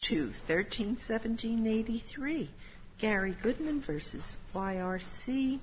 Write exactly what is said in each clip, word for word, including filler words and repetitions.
to thirteen seventeen eighty-three, Gary Goodman versus Y R C.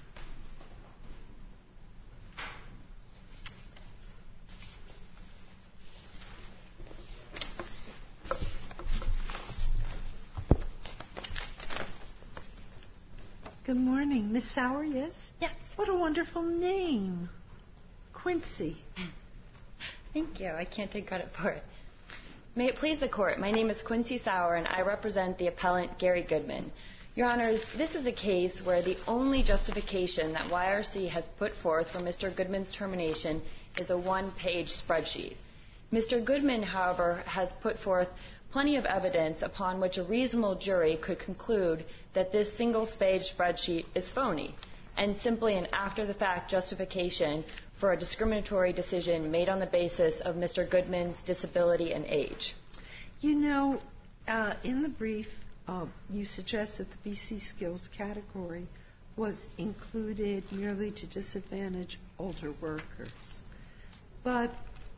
Good morning. Miss Sauer, yes? Yes. What a wonderful name. Quincy. Thank you. I can't take credit for it. May it please the Court, my name is Quincy Sauer, and I represent the appellant Gary Goodman. Your Honors, this is a case where the only justification that Y R C has put forth for Mister Goodman's termination is a one-page spreadsheet. Mister Goodman, however, has put forth plenty of evidence upon which a reasonable jury could conclude that this single-page spreadsheet is phony and simply an after-the-fact justification for a discriminatory decision made on the basis of Mister Goodman's disability and age. You know, uh, in the brief, uh, you suggest that the B C skills category was included merely to disadvantage older workers. But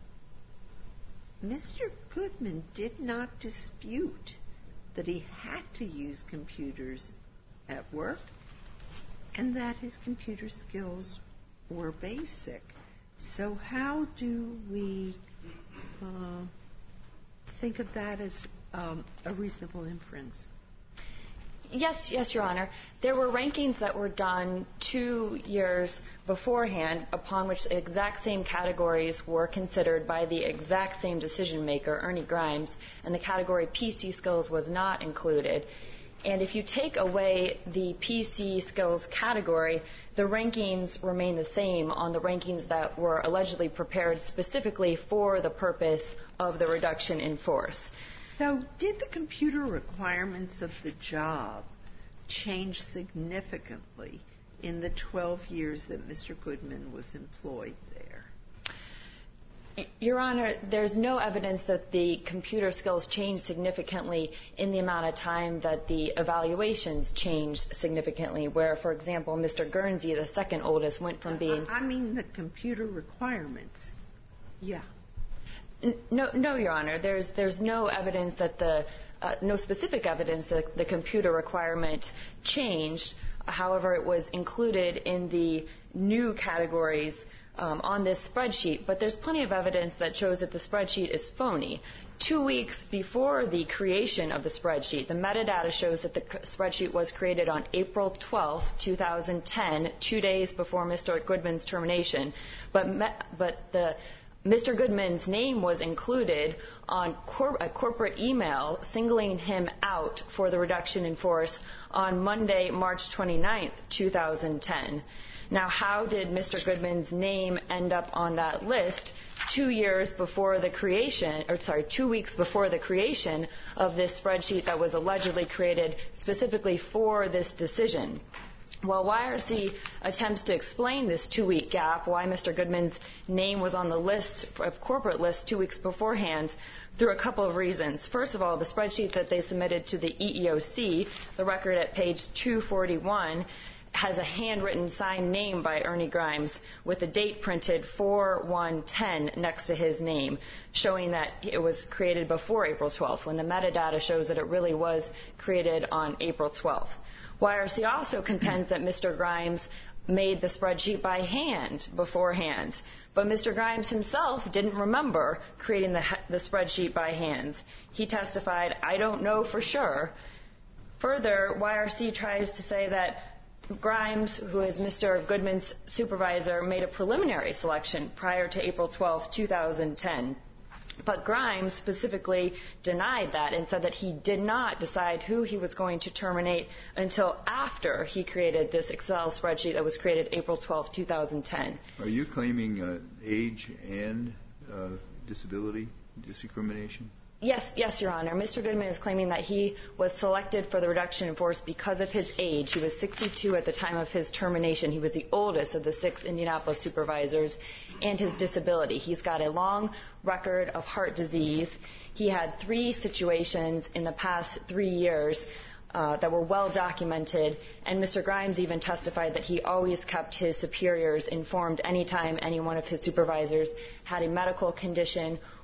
Mister Goodman did not dispute that he had to use computers at work and that his computer skills were basic. So how do we uh, think of that as um, a reasonable inference? Yes, yes, Your Honor. There were rankings that were done two years beforehand upon which the exact same categories were considered by the exact same decision maker, Ernie Grimes, and the category P C skills was not included. And if you take away the P C skills category, the rankings remain the same on the rankings that were allegedly prepared specifically for the purpose of the reduction in force. So did the computer requirements of the job change significantly in the twelve years that Mister Goodman was employed there? Your Honor, there's no evidence that the computer skills changed significantly in the amount of time that the evaluations changed significantly, where, for example, Mister Guernsey, the second oldest, went from being... I mean the computer requirements. Yeah. No, no, Your Honor. There's there's no evidence that the uh, no specific evidence that the computer requirement changed. However, it was included in the new categories um, on this spreadsheet. But there's plenty of evidence that shows that the spreadsheet is phony. Two weeks before the creation of the spreadsheet, the metadata shows that the spreadsheet was created on April twelfth, two thousand ten, two days before Mister Goodman's termination. But me, but the Mister Goodman's name was included on cor- a corporate email singling him out for the reduction in force on Monday, March twenty-ninth, two thousand ten. Now, how did Mister Goodman's name end up on that list two years before the creation, or sorry, two weeks before the creation of this spreadsheet that was allegedly created specifically for this decision? Well, Y R C attempts to explain this two-week gap, why Mister Goodman's name was on the list, of corporate list, two weeks beforehand, through a couple of reasons. First of all, the spreadsheet that they submitted to the E E O C, the record at page two forty-one, has a handwritten signed name by Ernie Grimes with the date printed four one ten next to his name, showing that it was created before April twelfth, when the metadata shows that it really was created on April twelfth. Y R C also contends that Mister Grimes made the spreadsheet by hand beforehand, but Mister Grimes himself didn't remember creating the, the spreadsheet by hand. He testified, "I don't know for sure." Further, Y R C tries to say that Grimes, who is Mister Goodman's supervisor, made a preliminary selection prior to April twelfth, two thousand ten. But Grimes specifically denied that and said that he did not decide who he was going to terminate until after he created this Excel spreadsheet that was created April twelfth, two thousand ten. Are you claiming uh, age and uh, disability discrimination? Yes, yes, Your Honor. Mister Goodman is claiming that he was selected for the reduction in force because of his age. He was sixty-two at the time of his termination. He was the oldest of the six Indianapolis supervisors, and his disability. He's got a long record of heart disease. He had three situations in the past three years uh, that were well documented, and Mister Grimes even testified that he always kept his superiors informed anytime any one of his supervisors had a medical condition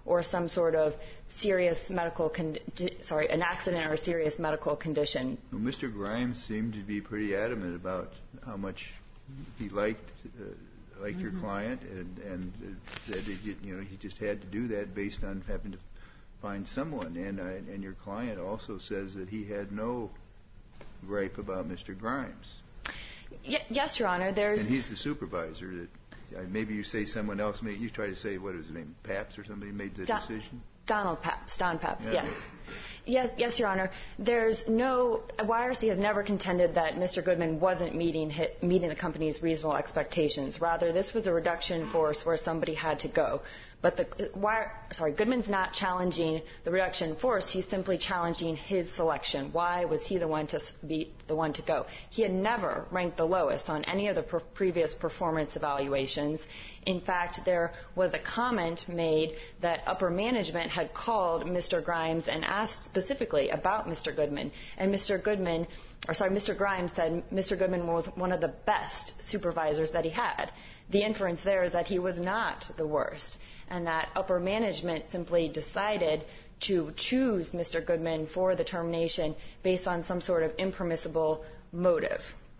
or some sort of serious medical, con- sorry, an accident or a serious medical condition. Well, Mister Grimes seemed to be pretty adamant about how much he liked uh, liked mm-hmm. your client, and, and uh, that it, you know he just had to do that based on having to find someone. And uh, and your client also says that he had no gripe about Mister Grimes. Y- yes, Your Honor. There's and he's the supervisor. That uh, maybe you say someone else made. You try to say what is his name, Paps or somebody made the Don- decision. Donald Paps, Don Paps, yeah. yes. Yes, yes, Your Honor. There's no, Y R C has never contended that Mister Goodman wasn't meeting hit, meeting the company's reasonable expectations. Rather, this was a reduction in force where somebody had to go. But the, why, sorry, Goodman's not challenging the reduction in force. He's simply challenging his selection. Why was he the one to be the one to go? He had never ranked the lowest on any of the per- previous performance evaluations. In fact, there was a comment made that upper management had called Mister Grimes and asked specifically about Mister Goodman. And Mister Goodman, or sorry, Mister Grimes said Mister Goodman was one of the best supervisors that he had. The inference there is that he was not the worst, and that upper management simply decided to choose Mister Goodman for the termination based on some sort of impermissible motive.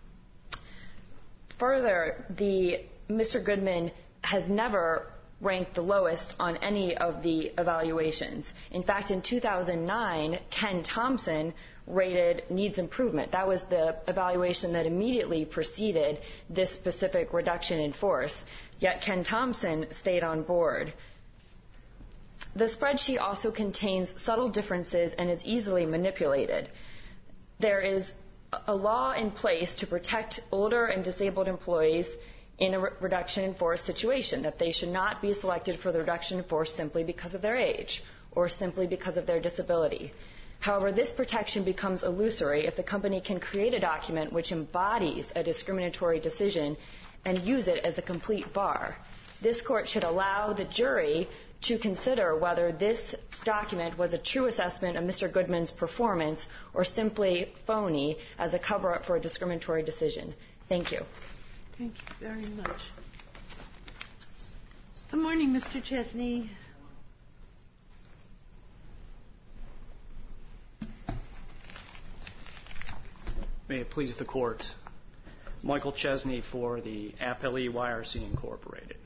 Further, the Mister Goodman has never ranked the lowest on any of the evaluations. In fact, in two thousand nine, Ken Thompson rated needs improvement. That was the evaluation that immediately preceded this specific reduction in force. Yet Ken Thompson stayed on board. The spreadsheet also contains subtle differences and is easily manipulated. There is a law in place to protect older and disabled employees in a re- reduction in force situation, that they should not be selected for the reduction in force simply because of their age or simply because of their disability. However, this protection becomes illusory if the company can create a document which embodies a discriminatory decision and use it as a complete bar. This court should allow the jury to consider whether this document was a true assessment of Mister Goodman's performance or simply phony as a cover-up for a discriminatory decision. Thank you. Thank you very much. Good morning, Mister Chesney. May it please the Court. Michael Chesney for the Appellee Y R C Incorporated.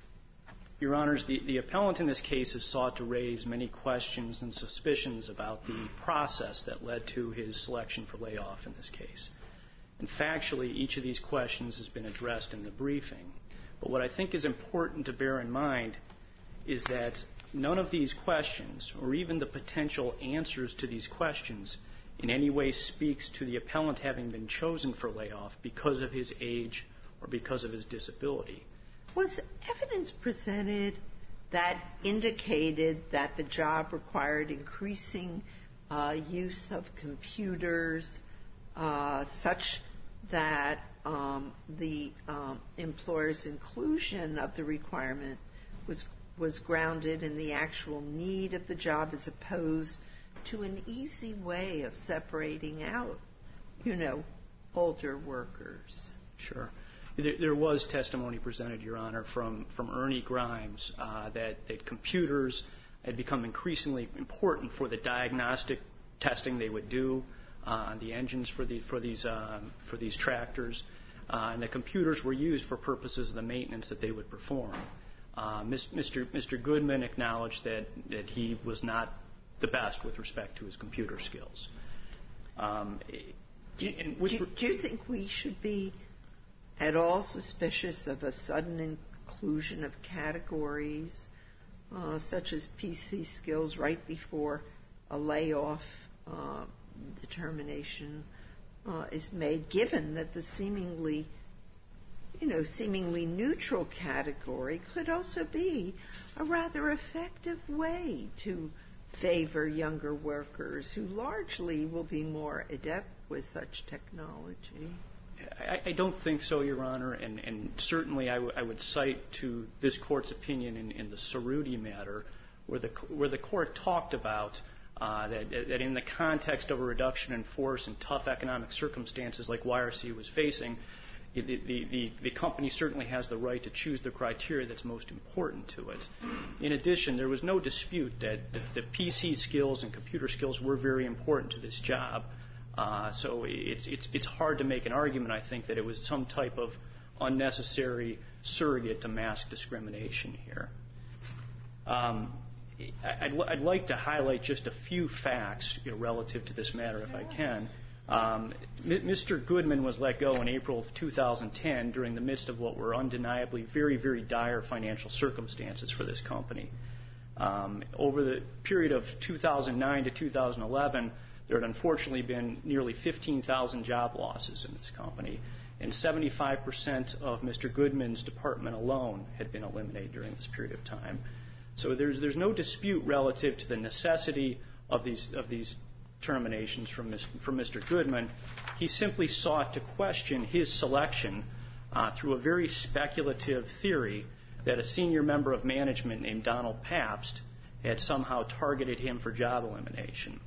Your Honors, the, the appellant in this case has sought to raise many questions and suspicions about the process that led to his selection for layoff in this case. And factually, each of these questions has been addressed in the briefing. But what I think is important to bear in mind is that none of these questions, or even the potential answers to these questions, in any way speaks to the appellant having been chosen for layoff because of his age or because of his disability. Was evidence presented that indicated that the job required increasing uh, use of computers uh, such that um, the um, employer's inclusion of the requirement was was grounded in the actual need of the job as opposed to an easy way of separating out, you know, older workers? Sure. There, there was testimony presented, Your Honor, from, from Ernie Grimes uh, that, that computers had become increasingly important for the diagnostic testing they would do uh, on the engines for, the, for, these, um, for these tractors, uh, and the computers were used for purposes of the maintenance that they would perform. Uh, Mister Mister Goodman acknowledged that, that he was not the best with respect to his computer skills. Um, do, do, do you think we should be at all suspicious of a sudden inclusion of categories uh, such as P C skills right before a layoff uh, determination uh, is made, given that the seemingly, you know, seemingly neutral category could also be a rather effective way to favor younger workers who largely will be more adept with such technology? I, I don't think so, Your Honor, and, and certainly I, w- I would cite to this Court's opinion in, in the Cerruti matter, where the where the Court talked about uh, that, that in the context of a reduction in force and tough economic circumstances like Y R C was facing, the, the, the, the company certainly has the right to choose the criteria that's most important to it. In addition, there was no dispute that the, the P C skills and computer skills were very important to this job. Uh, so it's, it's, it's hard to make an argument, I think, that it was some type of unnecessary surrogate to mask discrimination here. Um, I'd, I'd like to highlight just a few facts, you know, relative to this matter, if I can. Um, Mister Goodman was let go in April of two thousand ten during the midst of what were undeniably very, very dire financial circumstances for this company. Um, over the period of two thousand nine to two thousand eleven, there had unfortunately been nearly fifteen thousand job losses in this company, and seventy-five percent of Mister Goodman's department alone had been eliminated during this period of time. So there's there's no dispute relative to the necessity of these of these terminations from from Mister Goodman. He simply sought to question his selection uh, through a very speculative theory that a senior member of management named Donald Pabst had somehow targeted him for job elimination.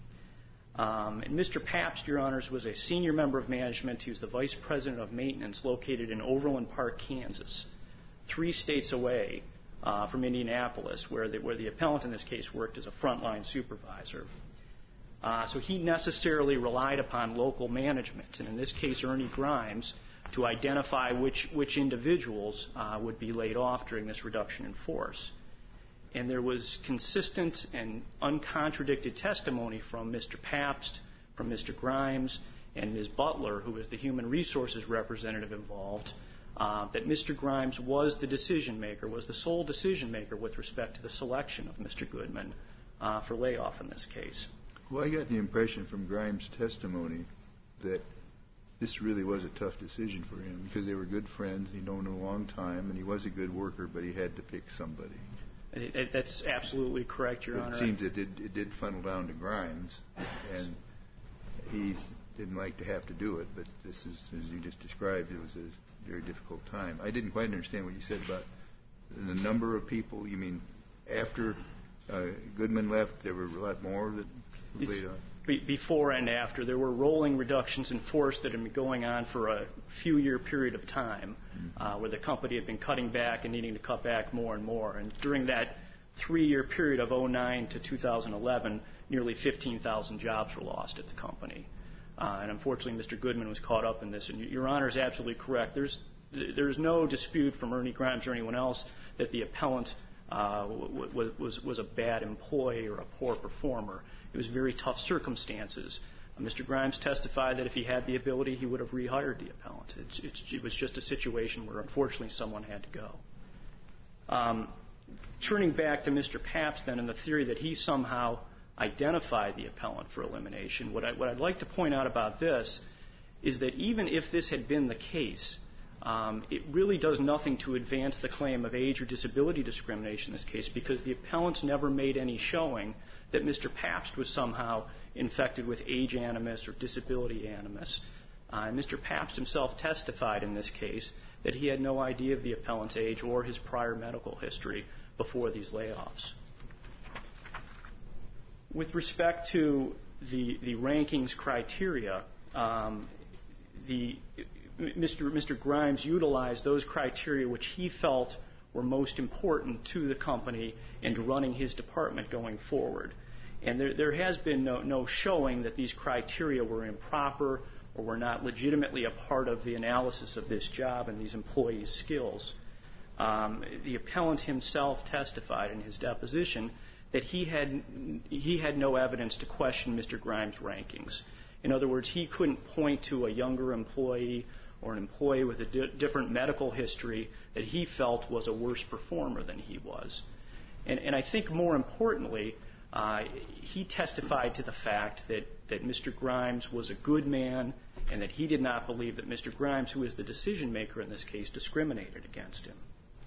Um, and Mister Pabst, Your Honors, was a senior member of management. He was the vice president of maintenance located in Overland Park, Kansas, three states away uh, from Indianapolis, where the, where the appellant in this case worked as a frontline supervisor. Uh, so he necessarily relied upon local management, and in this case Ernie Grimes, to identify which, which individuals uh, would be laid off during this reduction in force. And there was consistent and uncontradicted testimony from Mister Pabst, from Mister Grimes, and Miz Butler, who was the human resources representative involved, uh, that Mister Grimes was the decision maker, was the sole decision maker with respect to the selection of Mister Goodman uh, for layoff in this case. Well, I got the impression from Grimes' testimony that this really was a tough decision for him because they were good friends, he'd known him a long time, and he was a good worker, but he had to pick somebody. It, it, that's absolutely correct, Your it Honor. It seems it did, it did funnel down to Grimes, and he didn't like to have to do it, but this is, as you just described, it was a very difficult time. I didn't quite understand what you said about the number of people. You mean after uh, Goodman left, there were a lot more that were laid off? Before and after. There were rolling reductions in force that had been going on for a few year period of time, mm-hmm. uh, where the company had been cutting back and needing to cut back more and more. And during that three-year period of oh nine to two thousand eleven, nearly fifteen thousand jobs were lost at the company. Uh, and unfortunately, Mister Goodman was caught up in this. And Your Honor is absolutely correct. There's, there's no dispute from Ernie Grimes or anyone else that the appellant uh, w- was, was a bad employee or a poor performer. It was very tough circumstances. Uh, Mister Grimes testified that if he had the ability, he would have rehired the appellant. It's, it's, it was just a situation where, unfortunately, someone had to go. Um, turning back to Mister Pabst, then, and the theory that he somehow identified the appellant for elimination, what, I, what I'd like to point out about this is that even if this had been the case, um, it really does nothing to advance the claim of age or disability discrimination in this case, because the appellants never made any showing that Mister Pabst was somehow infected with age animus or disability animus. Uh, and Mister Pabst himself testified in this case that he had no idea of the appellant's age or his prior medical history before these layoffs. With respect to the, the rankings criteria, um, the, Mr. Mister Grimes utilized those criteria which he felt were most important to the company and to running his department going forward. And there, there has been no, no showing that these criteria were improper or were not legitimately a part of the analysis of this job and these employees' skills. Um, the appellant himself testified in his deposition that he had, he had no evidence to question Mister Grimes' rankings. In other words, he couldn't point to a younger employee or an employee with a di- different medical history that he felt was a worse performer than he was. And, and I think more importantly, uh, he testified to the fact that, that Mister Grimes was a good man and that he did not believe that Mister Grimes, who is the decision maker in this case, discriminated against him.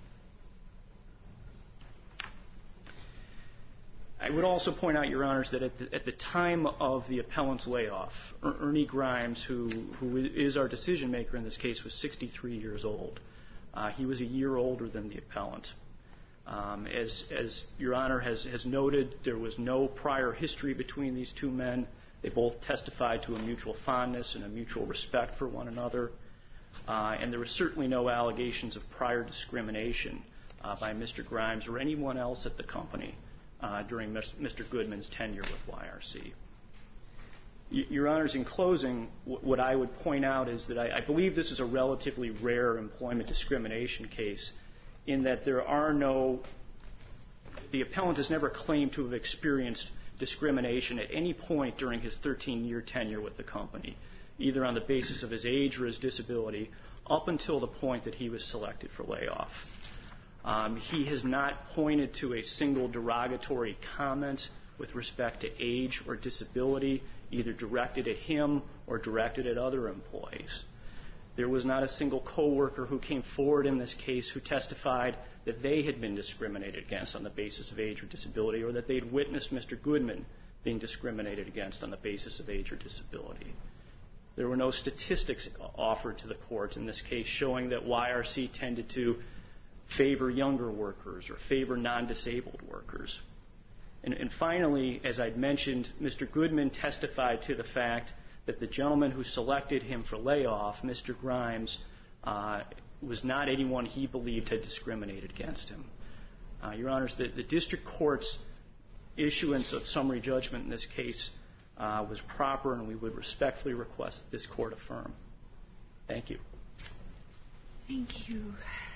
I would also point out, Your Honors, that at the, at the time of the appellant's layoff, er- Ernie Grimes, who, who is our decision maker in this case, was sixty-three years old. Uh, he was a year older than the appellant. Um, as, as Your Honor has, has noted, there was no prior history between these two men. They both testified to a mutual fondness and a mutual respect for one another. Uh, and there were certainly no allegations of prior discrimination uh, by Mister Grimes or anyone else at the company uh, during Mister Goodman's tenure with Y R C. Y- Your Honors, in closing, w- what I would point out is that I, I believe this is a relatively rare employment discrimination case in that there are no, the appellant has never claimed to have experienced discrimination at any point during his thirteen-year tenure with the company, either on the basis of his age or his disability, up until the point that he was selected for layoff. Um, he has not pointed to a single derogatory comment with respect to age or disability, either directed at him or directed at other employees. There was not a single coworker who came forward in this case who testified that they had been discriminated against on the basis of age or disability, or that they had witnessed Mister Goodman being discriminated against on the basis of age or disability. There were no statistics offered to the court in this case showing that Y R C tended to favor younger workers or favor non-disabled workers. And, and finally, as I'd mentioned, Mister Goodman testified to the fact that the gentleman who selected him for layoff, Mister Grimes, uh, was not anyone he believed had discriminated against him. Uh, Your Honors, the, the district court's issuance of summary judgment in this case uh, was proper, and we would respectfully request that this court affirm. Thank you. Thank you.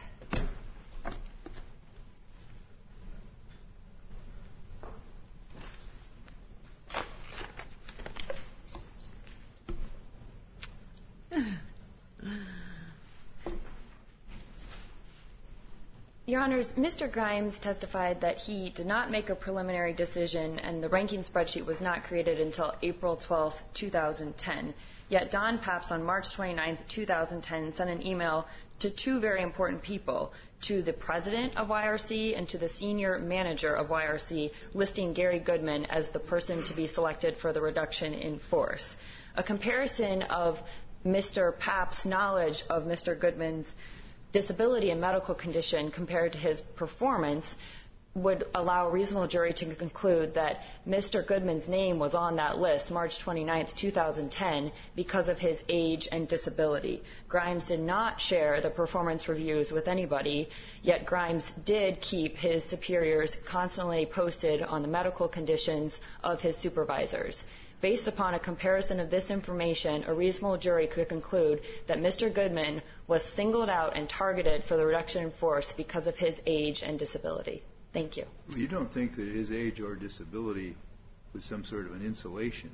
Your Honors, Mister Grimes testified that he did not make a preliminary decision and the ranking spreadsheet was not created until April twelfth, two thousand ten. Yet Don Papps on March twenty-ninth, two thousand ten sent an email to two very important people, to the president of Y R C and to the senior manager of Y R C, listing Gary Goodman as the person to be selected for the reduction in force. A comparison of Mister Papps' knowledge of Mister Goodman's disability and medical condition compared to his performance would allow a reasonable jury to conclude that Mister Goodman's name was on that list March twenty-ninth, two thousand ten because of his age and disability. Grimes did not share the performance reviews with anybody, yet Grimes did keep his superiors constantly posted on the medical conditions of his supervisors. Based upon a comparison of this information, a reasonable jury could conclude that Mister Goodman was singled out and targeted for the reduction in force because of his age and disability. Thank you. You don't think that his age or disability was some sort of an insulation?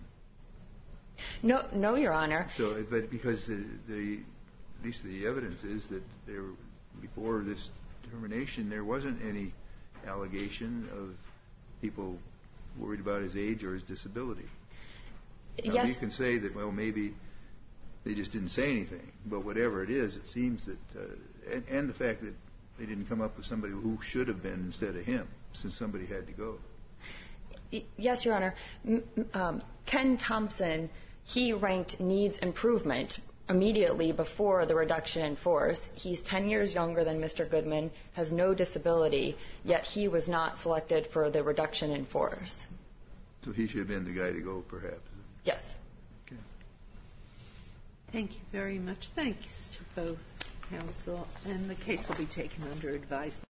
No, no, Your Honor. So, but because the, the at least the evidence is that there, before this determination, there wasn't any allegation of people worried about his age or his disability. Now, yes. You can say that, well, maybe they just didn't say anything, but whatever it is, it seems that, uh, and, and the fact that they didn't come up with somebody who should have been instead of him, since somebody had to go. Yes, Your Honor. M- um, Ken Thompson, he ranked needs improvement immediately before the reduction in force. He's ten years younger than Mister Goodman, has no disability, yet he was not selected for the reduction in force. So he should have been the guy to go, perhaps. Yes. Okay. Thank you very much. Thanks to both counsel, and the case will be taken under advisement.